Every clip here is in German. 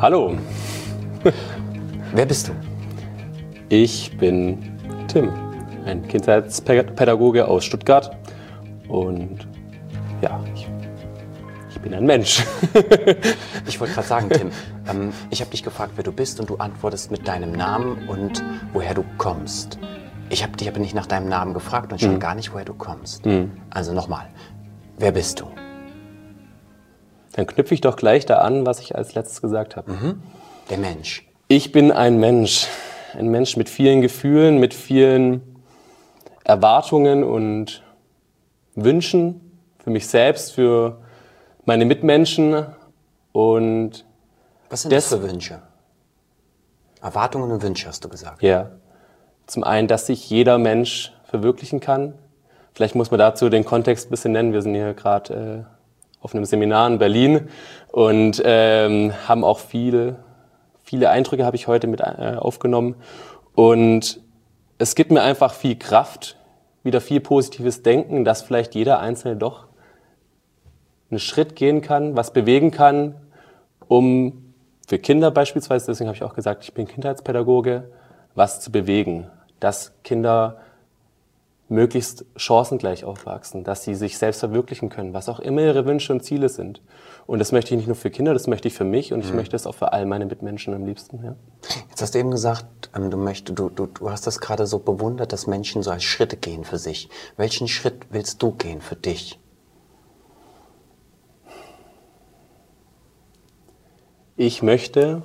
Hallo. Wer bist du? Ich bin Tim, ein Kindheitspädagoge aus Stuttgart und ja, ich bin ein Mensch. Ich wollte gerade sagen, Tim, ich habe dich gefragt, wer du bist und du antwortest mit deinem Namen und woher du kommst. Ich habe dich aber nicht nach deinem Namen gefragt und schon gar nicht, woher du kommst. Also nochmal, wer bist du? Dann knüpfe ich doch gleich da an, was ich als letztes gesagt habe. Der Mensch. Ich bin ein Mensch mit vielen Gefühlen, mit vielen Erwartungen und Wünschen für mich selbst, für meine Mitmenschen und Was sind das für Wünsche? Erwartungen und Wünsche, hast du gesagt. ja, zum einen, dass sich jeder Mensch verwirklichen kann. Vielleicht muss man dazu den Kontext ein bisschen nennen. Wir sind hier gerade auf einem Seminar in Berlin und haben auch viele Eindrücke habe ich heute mit aufgenommen. Und es gibt mir einfach viel Kraft, wieder viel positives Denken, dass vielleicht jeder Einzelne doch einen Schritt gehen kann, was bewegen kann, um für Kinder beispielsweise, deswegen habe ich auch gesagt, ich bin Kindheitspädagoge, was zu bewegen, dass Kinder möglichst chancengleich aufwachsen, dass sie sich selbst verwirklichen können, was auch immer ihre Wünsche und Ziele sind. Und das möchte ich nicht nur für Kinder, das möchte ich für mich und ich möchte es auch für all meine Mitmenschen am liebsten. Ja. Jetzt hast du eben gesagt, du hast das gerade so bewundert, dass Menschen so als Schritte gehen für sich. Welchen Schritt willst du gehen für dich? Ich möchte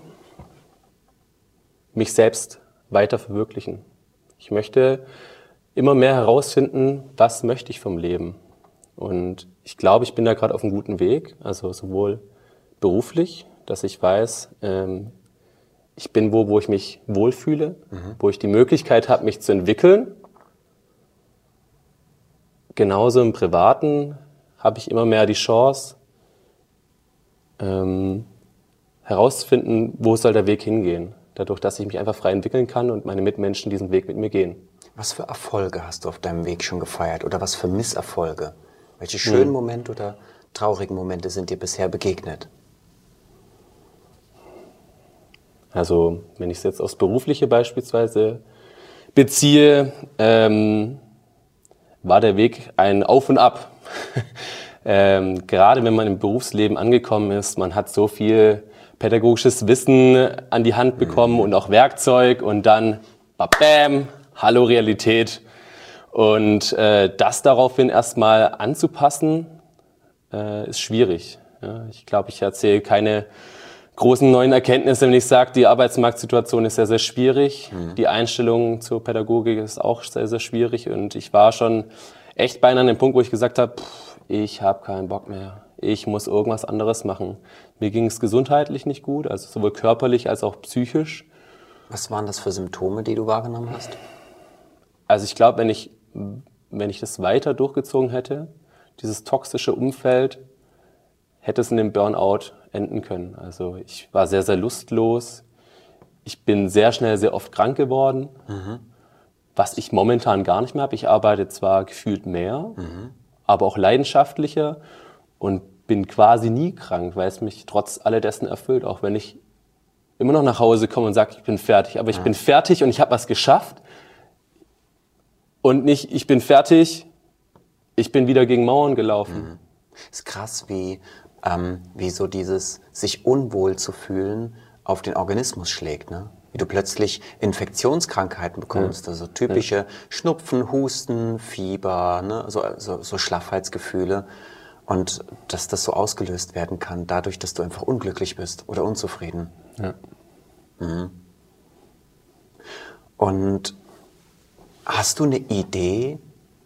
mich selbst weiter verwirklichen. Ich möchte immer mehr herausfinden, was möchte ich vom Leben. Und ich glaube, ich bin da gerade auf einem guten Weg, also sowohl beruflich, dass ich weiß, ich bin wo ich mich wohlfühle, wo ich die Möglichkeit habe, mich zu entwickeln. Genauso im Privaten habe ich immer mehr die Chance, herauszufinden, wo soll der Weg hingehen. Dadurch, dass ich mich einfach frei entwickeln kann und meine Mitmenschen diesen Weg mit mir gehen. Was für Erfolge hast du auf deinem Weg schon gefeiert oder was für Misserfolge? Welche schönen Momente oder traurigen Momente sind dir bisher begegnet? Also wenn ich es jetzt aufs Berufliche beispielsweise beziehe, war der Weg ein Auf und Ab. Gerade wenn man im Berufsleben angekommen ist, man hat so viel pädagogisches Wissen an die Hand bekommen und auch Werkzeug und dann bam, hallo Realität. Und das daraufhin erstmal anzupassen, ist schwierig. Ja, ich glaube, ich erzähle keine großen neuen Erkenntnisse, wenn ich sage, die Arbeitsmarktsituation ist sehr, sehr schwierig. Die Einstellung zur Pädagogik ist auch sehr, sehr schwierig. Und ich war schon echt beinahe an dem Punkt, wo ich gesagt habe, ich habe keinen Bock mehr. Ich muss irgendwas anderes machen. Mir ging es gesundheitlich nicht gut, also sowohl körperlich als auch psychisch. Was waren das für Symptome, die du wahrgenommen hast? Also ich glaube, wenn ich das weiter durchgezogen hätte, dieses toxische Umfeld, hätte es in dem Burnout enden können. Also ich war sehr, sehr lustlos. Ich bin sehr schnell, sehr oft krank geworden, was ich momentan gar nicht mehr habe. Ich arbeite zwar gefühlt mehr, aber auch leidenschaftlicher und bin quasi nie krank, weil es mich trotz alledessen erfüllt, auch wenn ich immer noch nach Hause komme und sage, ich bin fertig. Aber ich bin fertig und ich habe was geschafft. Und nicht, ich bin fertig, ich bin wieder gegen Mauern gelaufen. Ist krass, wie so dieses sich unwohl zu fühlen auf den Organismus schlägt, ne? Wie du plötzlich Infektionskrankheiten bekommst, also typische Schnupfen, Husten, Fieber, ne? so Schlaffheitsgefühle. Und dass das so ausgelöst werden kann, dadurch, dass du einfach unglücklich bist oder unzufrieden. Ja. Und hast du eine Idee,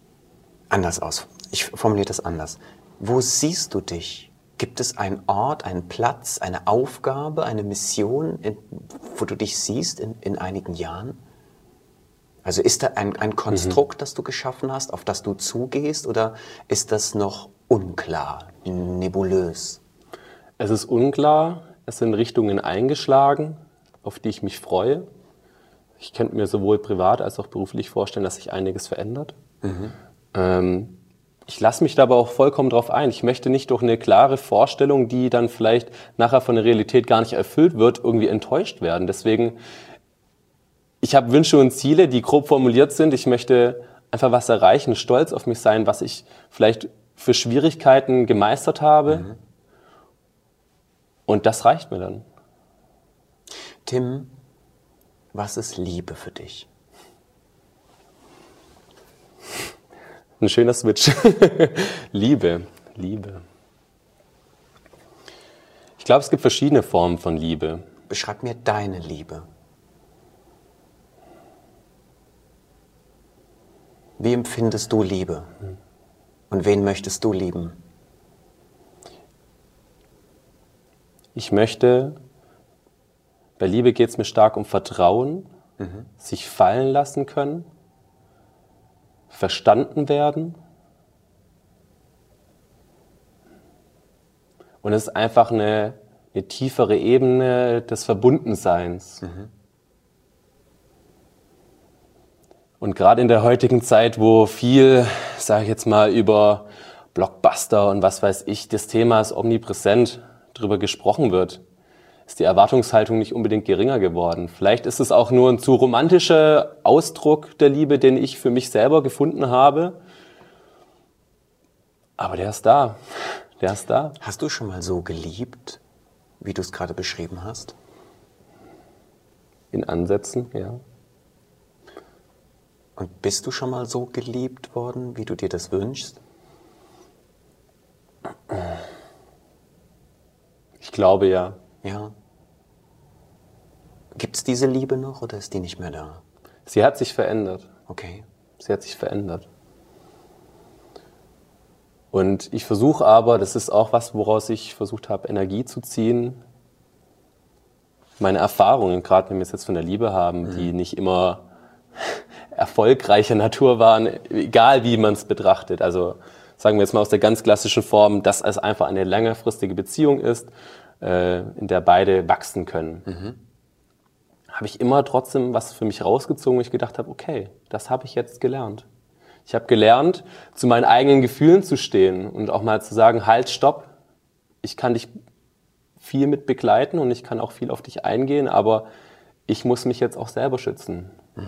ich formuliere das anders. Wo siehst du dich? Gibt es einen Ort, einen Platz, eine Aufgabe, eine Mission, wo du dich siehst in einigen Jahren? Also ist da ein Konstrukt, das du geschaffen hast, auf das du zugehst, oder ist das noch unklar, nebulös? Es ist unklar, es sind Richtungen eingeschlagen, auf die ich mich freue. Ich könnte mir sowohl privat als auch beruflich vorstellen, dass sich einiges verändert. ich lasse mich dabei auch vollkommen drauf ein. Ich möchte nicht durch eine klare Vorstellung, die dann vielleicht nachher von der Realität gar nicht erfüllt wird, irgendwie enttäuscht werden. Deswegen, ich habe Wünsche und Ziele, die grob formuliert sind. Ich möchte einfach was erreichen, stolz auf mich sein, was ich vielleicht für Schwierigkeiten gemeistert habe. Und das reicht mir dann. Tim, was ist Liebe für dich? Ein schöner Switch. Liebe. Ich glaube, es gibt verschiedene Formen von Liebe. Beschreib mir deine Liebe. Wie empfindest du Liebe? Und wen möchtest du lieben? Bei Liebe geht es mir stark um Vertrauen, sich fallen lassen können, verstanden werden. Und es ist einfach eine tiefere Ebene des Verbundenseins. Und gerade in der heutigen Zeit, wo viel, sage ich jetzt mal, über Blockbuster und was weiß ich, das Thema ist omnipräsent, darüber gesprochen wird, ist die Erwartungshaltung nicht unbedingt geringer geworden. Vielleicht ist es auch nur ein zu romantischer Ausdruck der Liebe, den ich für mich selber gefunden habe. Aber der ist da. Der ist da. Hast du schon mal so geliebt, wie du es gerade beschrieben hast? In Ansätzen, ja. Und bist du schon mal so geliebt worden, wie du dir das wünschst? Ich glaube ja. Ja. Gibt es diese Liebe noch oder ist die nicht mehr da? Sie hat sich verändert. Okay. Sie hat sich verändert. Und ich versuche aber, das ist auch was, woraus ich versucht habe, Energie zu ziehen, meine Erfahrungen, gerade wenn wir es jetzt von der Liebe haben, die nicht immer erfolgreicher Natur waren, egal wie man es betrachtet. Also sagen wir jetzt mal aus der ganz klassischen Form, dass es einfach eine längerfristige Beziehung ist, in der beide wachsen können. Habe ich immer trotzdem was für mich rausgezogen, wo ich gedacht habe, okay, das habe ich jetzt gelernt. Ich habe gelernt, zu meinen eigenen Gefühlen zu stehen und auch mal zu sagen, halt, stopp, ich kann dich viel mit begleiten und ich kann auch viel auf dich eingehen, aber ich muss mich jetzt auch selber schützen.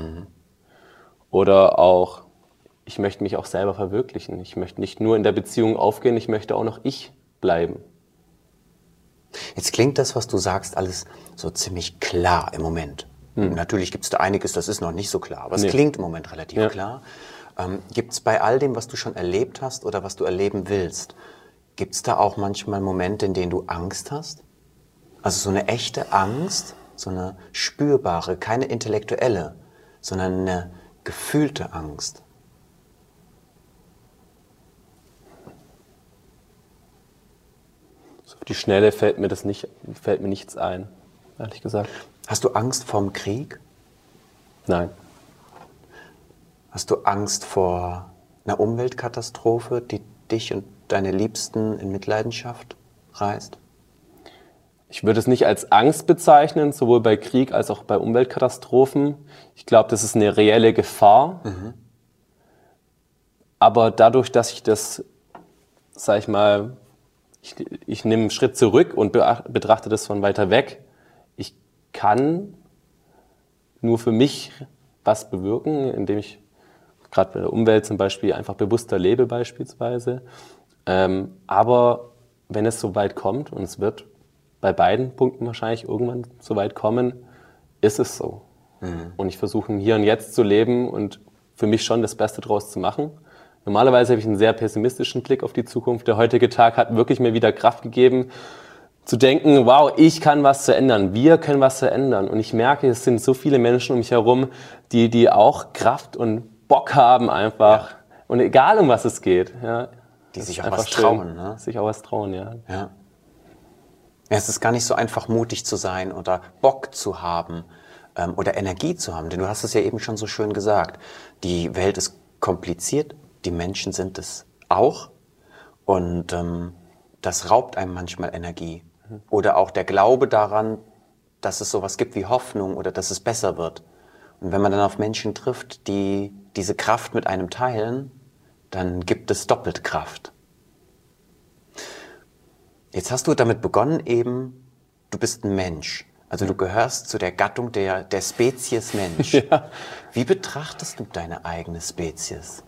Oder auch, ich möchte mich auch selber verwirklichen. Ich möchte nicht nur in der Beziehung aufgehen, ich möchte auch noch ich bleiben. Jetzt klingt das, was du sagst, alles so ziemlich klar im Moment. Natürlich gibt es da einiges, das ist noch nicht so klar, aber es klingt im Moment relativ klar. Gibt es bei all dem, was du schon erlebt hast oder was du erleben willst, gibt es da auch manchmal Momente, in denen du Angst hast? Also so eine echte Angst, so eine spürbare, keine intellektuelle, sondern eine gefühlte Angst. So auf die Schnelle fällt mir nichts ein, ehrlich gesagt. Hast du Angst vorm Krieg? Nein. Hast du Angst vor einer Umweltkatastrophe, die dich und deine Liebsten in Mitleidenschaft reißt? Ich würde es nicht als Angst bezeichnen, sowohl bei Krieg als auch bei Umweltkatastrophen. Ich glaube, das ist eine reelle Gefahr. Aber dadurch, dass ich das, sag ich mal, ich nehme einen Schritt zurück und betrachte das von weiter weg. Ich kann nur für mich was bewirken, indem ich gerade bei der Umwelt zum Beispiel einfach bewusster lebe beispielsweise. Aber wenn es so weit kommt, und es wird bei beiden Punkten wahrscheinlich irgendwann so weit kommen, ist es so. Und ich versuche Hier und Jetzt zu leben und für mich schon das Beste draus zu machen. Normalerweise habe ich einen sehr pessimistischen Blick auf die Zukunft. Der heutige Tag hat wirklich mir wieder Kraft gegeben, zu denken, wow, ich kann was verändern, wir können was verändern. Und ich merke, es sind so viele Menschen um mich herum, die auch Kraft und Bock haben einfach. Ja. Und egal, um was es geht. Ja, die sich auch was trauen. Ne? Sich auch was trauen, ja. Ja. Es ist gar nicht so einfach, mutig zu sein oder Bock zu haben oder Energie zu haben. Denn du hast es ja eben schon so schön gesagt. Die Welt ist kompliziert, die Menschen sind es auch. Und das raubt einem manchmal Energie. Oder auch der Glaube daran, dass es sowas gibt wie Hoffnung oder dass es besser wird. Und wenn man dann auf Menschen trifft, die diese Kraft mit einem teilen, dann gibt es doppelt Kraft. Jetzt hast du damit begonnen eben, du bist ein Mensch. Also du gehörst zu der Gattung der Spezies Mensch. Ja. Wie betrachtest du deine eigene Spezies?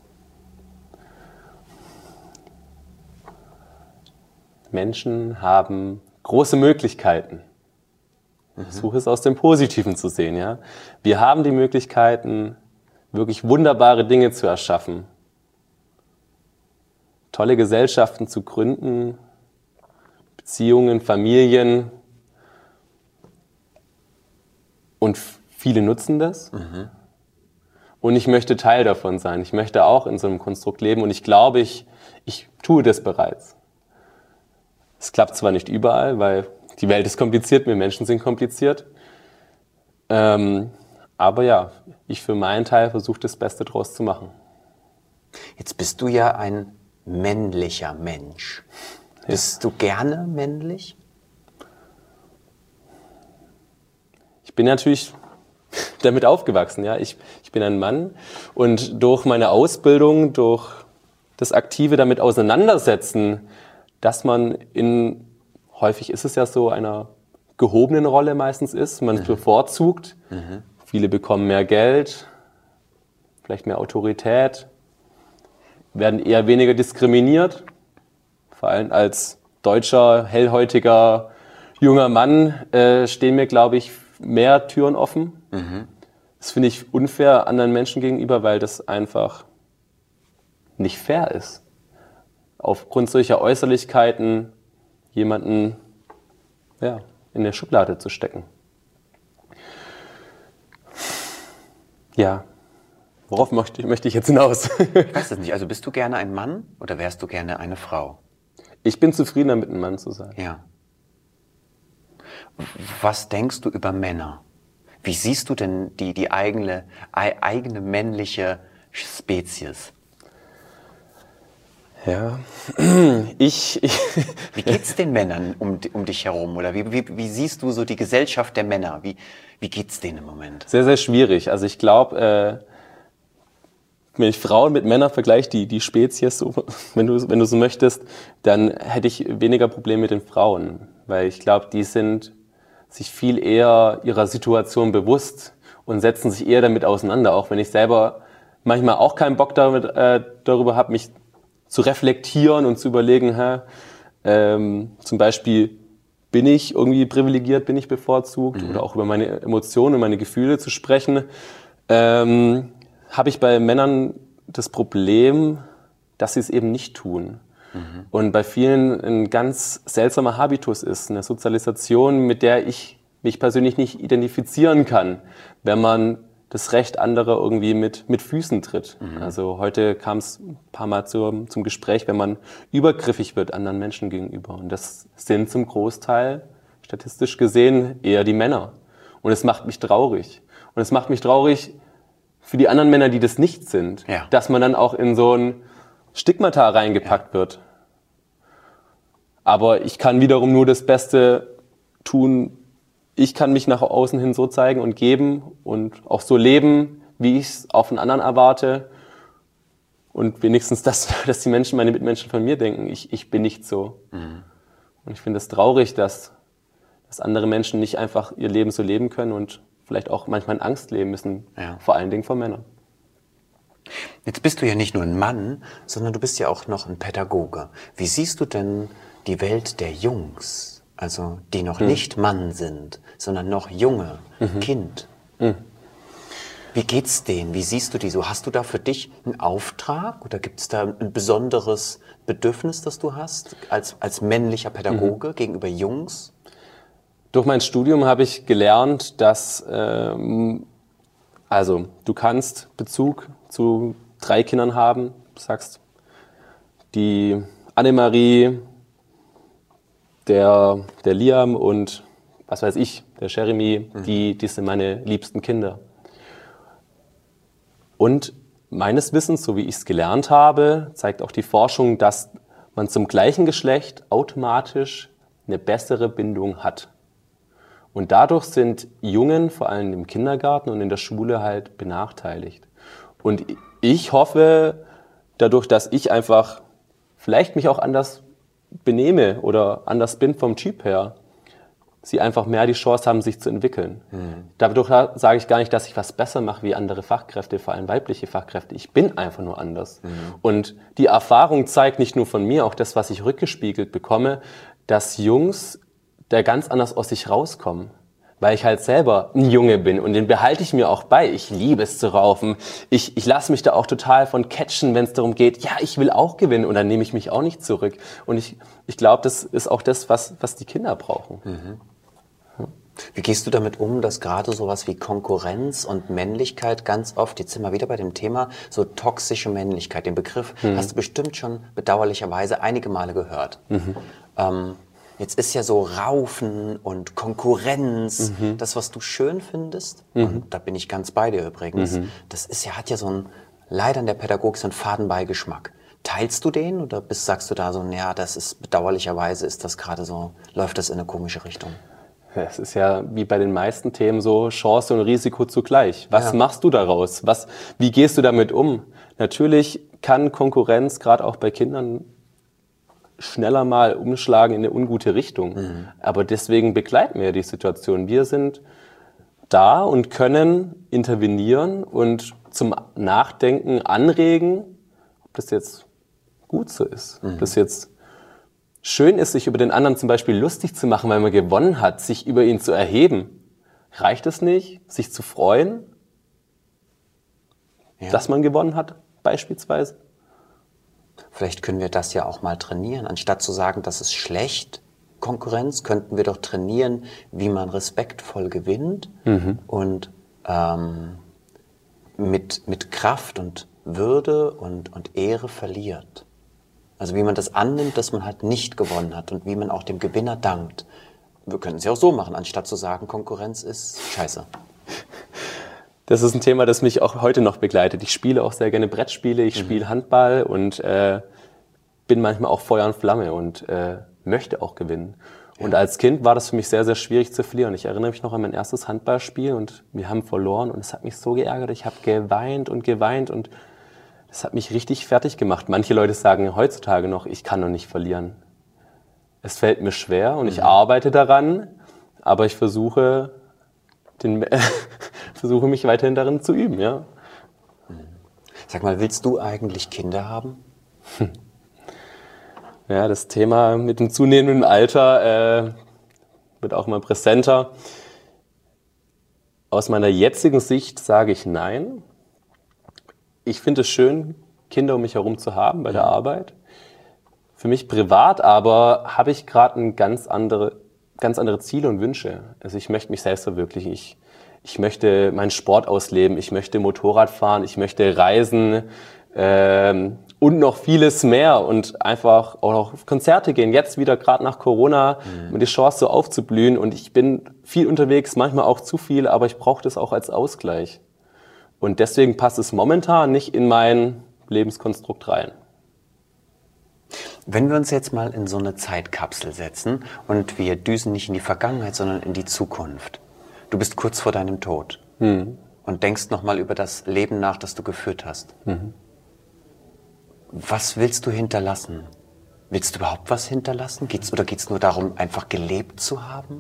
Menschen haben große Möglichkeiten. Ich versuche es aus dem Positiven zu sehen. Ja? Wir haben die Möglichkeiten, wirklich wunderbare Dinge zu erschaffen, tolle Gesellschaften zu gründen, Beziehungen, Familien. Und viele nutzen das. Und ich möchte Teil davon sein. Ich möchte auch in so einem Konstrukt leben. Und ich glaube, ich tue das bereits. Es klappt zwar nicht überall, weil die Welt ist kompliziert, wir Menschen sind kompliziert. Aber ja, ich für meinen Teil versuche das Beste draus zu machen. Jetzt bist du ja ein männlicher Mensch. Ja. Bist du gerne männlich? Ich bin natürlich damit aufgewachsen. Ja? Ich bin ein Mann und durch meine Ausbildung, durch das aktive damit auseinandersetzen, dass man häufig ist es ja so, einer gehobenen Rolle meistens ist, man es bevorzugt. Viele bekommen mehr Geld, vielleicht mehr Autorität, werden eher weniger diskriminiert. Vor allem als deutscher, hellhäutiger, junger Mann stehen mir, glaube ich, mehr Türen offen. Das finde ich unfair anderen Menschen gegenüber, weil das einfach nicht fair ist. Aufgrund solcher Äußerlichkeiten jemanden in der Schublade zu stecken. Ja, worauf möchte ich jetzt hinaus? Ich weiß es nicht. Also bist du gerne ein Mann oder wärst du gerne eine Frau? Ich bin zufrieden damit, ein Mann zu sein. Ja. Was denkst du über Männer? Wie siehst du denn die eigene männliche Spezies? Ja, Wie geht's den Männern um dich herum? Oder wie siehst du so die Gesellschaft der Männer? Wie geht's denen im Moment? Sehr, sehr schwierig. Also ich glaube, wenn ich Frauen mit Männern vergleiche, die Spezies, so, wenn du so möchtest, dann hätte ich weniger Probleme mit den Frauen. Weil ich glaube, die sind sich viel eher ihrer Situation bewusst und setzen sich eher damit auseinander. Auch wenn ich selber manchmal auch keinen Bock darüber habe, mich zu reflektieren und zu überlegen, zum Beispiel, bin ich irgendwie privilegiert, bin ich bevorzugt, oder auch über meine Emotionen und meine Gefühle zu sprechen, habe ich bei Männern das Problem, dass sie es eben nicht tun. Und bei vielen ein ganz seltsamer Habitus ist, eine Sozialisation, mit der ich mich persönlich nicht identifizieren kann, wenn man das Recht anderer irgendwie mit Füßen tritt. Also heute kam es ein paar Mal zum Gespräch, wenn man übergriffig wird anderen Menschen gegenüber. Und das sind zum Großteil, statistisch gesehen, eher die Männer. Und es macht mich traurig. Und es macht mich traurig für die anderen Männer, die das nicht sind, dass man dann auch in so ein Stigmata reingepackt wird. Aber ich kann wiederum nur das Beste tun. Ich kann mich nach außen hin so zeigen und geben und auch so leben, wie ich es auch von anderen erwarte. Und wenigstens dass die Menschen, meine Mitmenschen von mir denken, ich bin nicht so. Und ich finde es traurig, dass andere Menschen nicht einfach ihr Leben so leben können und vielleicht auch manchmal in Angst leben müssen, vor allen Dingen von Männern. Jetzt bist du ja nicht nur ein Mann, sondern du bist ja auch noch ein Pädagoge. Wie siehst du denn die Welt der Jungs, also die noch nicht Mann sind, sondern noch junge, Kind? Wie geht's denen? Wie siehst du die so? Hast du da für dich einen Auftrag oder gibt es da ein besonderes Bedürfnis, das du hast als männlicher Pädagoge gegenüber Jungs? Durch mein Studium habe ich gelernt, dass also du kannst Bezug zu 3 Kindern haben. Du sagst, die Annemarie, der Liam und was weiß ich, der Jeremy, die sind meine liebsten Kinder. Und meines Wissens, so wie ich es gelernt habe, zeigt auch die Forschung, dass man zum gleichen Geschlecht automatisch eine bessere Bindung hat. Und dadurch sind Jungen, vor allem im Kindergarten und in der Schule, halt benachteiligt. Und ich hoffe, dadurch, dass ich einfach vielleicht mich auch anders benehme oder anders bin vom Typ her, sie einfach mehr die Chance haben, sich zu entwickeln. Dadurch sage ich gar nicht, dass ich was besser mache wie andere Fachkräfte, vor allem weibliche Fachkräfte. Ich bin einfach nur anders. Und die Erfahrung zeigt nicht nur von mir, auch das, was ich rückgespiegelt bekomme, dass Jungs da ganz anders aus sich rauskommen. Weil ich halt selber ein Junge bin und den behalte ich mir auch bei. Ich liebe es zu raufen. Ich lasse mich da auch total von catchen, wenn es darum geht, ja, ich will auch gewinnen und dann nehme ich mich auch nicht zurück. Und ich glaube, das ist auch das, was die Kinder brauchen. Wie gehst du damit um, dass gerade sowas wie Konkurrenz und Männlichkeit ganz oft, jetzt sind wir wieder bei dem Thema, so toxische Männlichkeit, den Begriff hast du bestimmt schon bedauerlicherweise einige Male gehört. Jetzt ist ja so Raufen und Konkurrenz, das, was du schön findest, und da bin ich ganz bei dir übrigens, das ist ja, hat ja so ein, leider in der Pädagogik so einen Fadenbeigeschmack. Teilst du den oder sagst du da so, ja, das ist bedauerlicherweise, ist das gerade so, läuft das in eine komische Richtung? Es ist ja wie bei den meisten Themen so Chance und Risiko zugleich. Was machst du daraus? Wie gehst du damit um? Natürlich kann Konkurrenz gerade auch bei Kindern schneller mal umschlagen in eine ungute Richtung. Aber deswegen begleiten wir die Situation. Wir sind da und können intervenieren und zum Nachdenken anregen, ob das jetzt gut so ist, ob das jetzt schön ist, sich über den anderen zum Beispiel lustig zu machen, weil man gewonnen hat, sich über ihn zu erheben. Reicht es nicht, sich zu freuen, dass man gewonnen hat, beispielsweise? Vielleicht können wir das ja auch mal trainieren. Anstatt zu sagen, das ist schlecht, Konkurrenz, könnten wir doch trainieren, wie man respektvoll gewinnt und mit Kraft und Würde und Ehre verliert. Also wie man das annimmt, dass man halt nicht gewonnen hat und wie man auch dem Gewinner dankt. Wir können es ja auch so machen, anstatt zu sagen, Konkurrenz ist scheiße. Das ist ein Thema, das mich auch heute noch begleitet. Ich spiele auch sehr gerne Brettspiele, ich spiele Handball und bin manchmal auch Feuer und Flamme und möchte auch gewinnen. Und als Kind war das für mich sehr, sehr schwierig zu verlieren. Ich erinnere mich noch an mein erstes Handballspiel und wir haben verloren und es hat mich so geärgert. Ich habe geweint und das hat mich richtig fertig gemacht. Manche Leute sagen heutzutage noch, ich kann noch nicht verlieren. Es fällt mir schwer und ich arbeite daran, aber ich versuche mich weiterhin darin zu üben, ja. Sag mal, willst du eigentlich Kinder haben? Ja, das Thema mit dem zunehmenden Alter wird auch immer präsenter. Aus meiner jetzigen Sicht sage ich nein. Ich finde es schön, Kinder um mich herum zu haben bei der Arbeit. Für mich privat aber habe ich gerade ganz andere Ziele und Wünsche. Also ich möchte mich selbst verwirklichen. Ich möchte meinen Sport ausleben. Ich möchte Motorrad fahren. Ich möchte reisen und noch vieles mehr und einfach auch noch auf Konzerte gehen. Jetzt wieder gerade nach Corona mit die Chance so aufzublühen. Und ich bin viel unterwegs, manchmal auch zu viel, aber ich brauche das auch als Ausgleich. Und deswegen passt es momentan nicht in mein Lebenskonstrukt rein. Wenn wir uns jetzt mal in so eine Zeitkapsel setzen und wir düsen nicht in die Vergangenheit, sondern in die Zukunft. Du bist kurz vor deinem Tod und denkst nochmal über das Leben nach, das du geführt hast. Was willst du hinterlassen? Willst du überhaupt was hinterlassen? Geht's nur darum, einfach gelebt zu haben?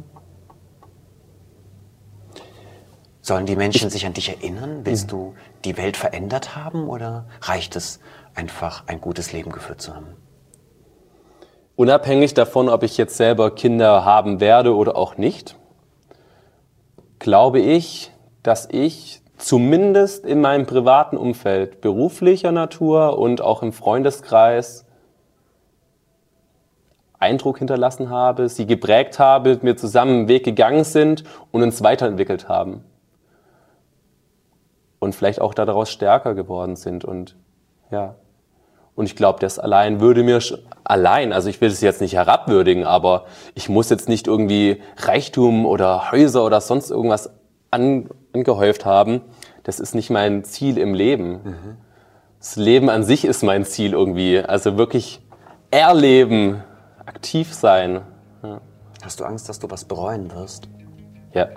Sollen die Menschen sich an dich erinnern? Willst du die Welt verändert haben oder reicht es einfach, ein gutes Leben geführt zu haben? Unabhängig davon, ob ich jetzt selber Kinder haben werde oder auch nicht, glaube ich, dass ich zumindest in meinem privaten Umfeld, beruflicher Natur und auch im Freundeskreis Eindruck hinterlassen habe, sie geprägt habe, mit mir zusammen einen Weg gegangen sind und uns weiterentwickelt haben. Und vielleicht auch daraus stärker geworden sind. Und ja. Und ich glaube, das allein würde mir also ich will es jetzt nicht herabwürdigen, aber ich muss jetzt nicht irgendwie Reichtum oder Häuser oder sonst irgendwas angehäuft haben. Das ist nicht mein Ziel im Leben. Das Leben an sich ist mein Ziel irgendwie. Also wirklich erleben, aktiv sein. Ja. Hast du Angst, dass du was bereuen wirst? Ja.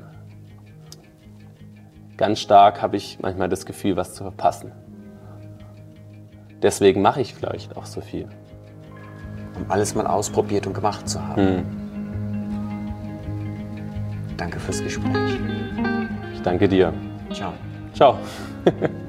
Ganz stark habe ich manchmal das Gefühl, was zu verpassen. deswegen mache ich vielleicht auch so viel. Um alles mal ausprobiert und gemacht zu haben. Danke fürs Gespräch. Ich danke dir. Ciao. Ciao.